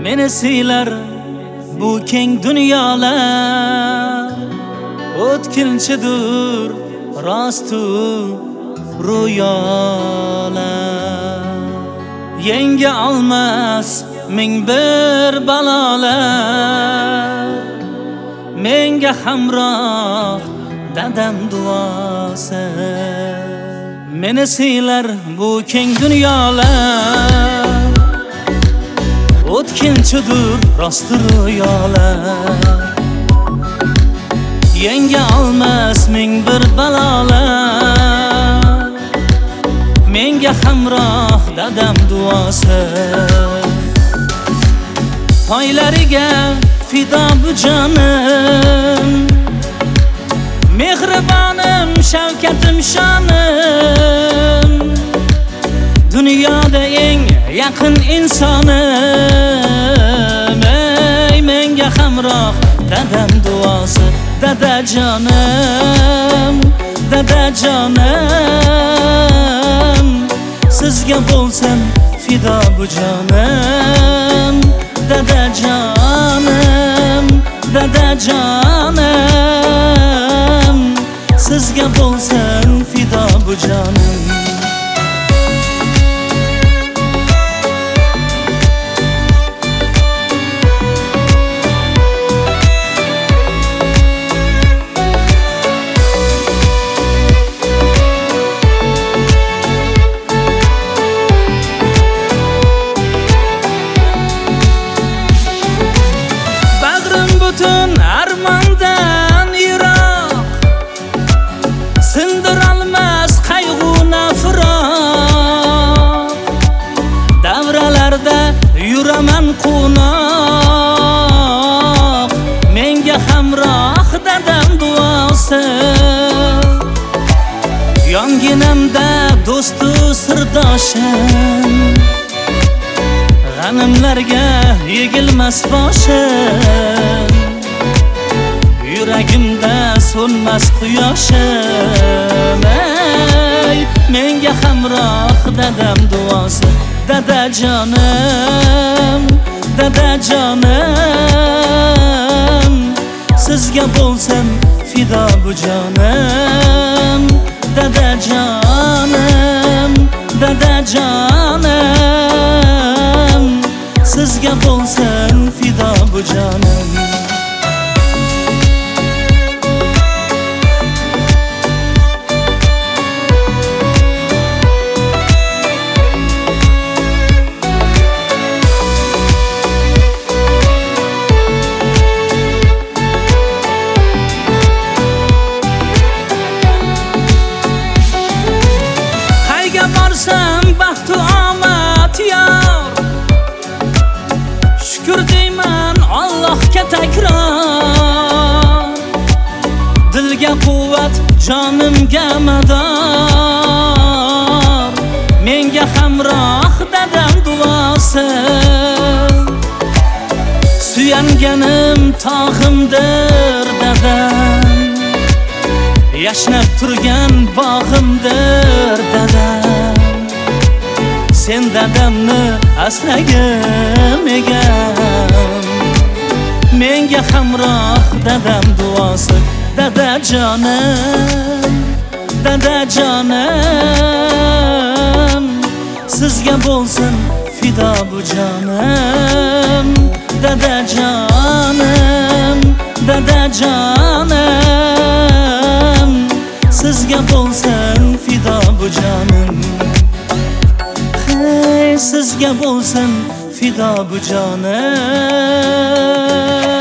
Meni siylar bu keng dunyolar, o'tkinchidir rostu ro'yolar. Yenga olmas ming bir balolar, menga hamroh dadam duosi. Meni siylar bu keng dunyolar, o'tkinchidir rostu ro'yolar. Yenga olmas ming bir balolar, menga hamroh dadam duosi. Poylariga fido bu jonim, mehribonim shavkatim shonim, dunyoda eng yaqin insonim. Ey menga hamroh dadam duosi. Dadajonim, dadajonim, sizga bo'lsam fido bu jonim. Dadajonim, dadajonim, sizga bo'lsam fido bu jonim. Butun armondan yiroq, sindirolmas qayg'u nafroq. Davralarda yuraman quvnoq, menga hamroh dadam duosi. Yonginamda do'stu sirdoshim, g'animlarga yegilmas boshim, yuragimda so'nmas quyoshim. Ey menga hamroh dadam duosi. Dadajonim, dadajonim, sizga bo'lsam fido bu jonim. Dadajonim, dadajonim, sizga bo'lsam fido bu jonim. Borsam baxtu omad yor, shukr deyman Allohga takror. Dilga quvvat, jonimga mador, menga hamroh dadam duosi. Suyanganim tog'imdir dadam, yashnab turgan bog'imdir dadam. Sen dadamni asragim egam, menga hamroh dadam duosi. Dadajonim, dadajonim, sizga bo'lsin fido bu jonim. Dadajonim, dadajonim, sizga bo'lsin fido bu jonim. Hey, sizga bo'lsin fido bu jonim.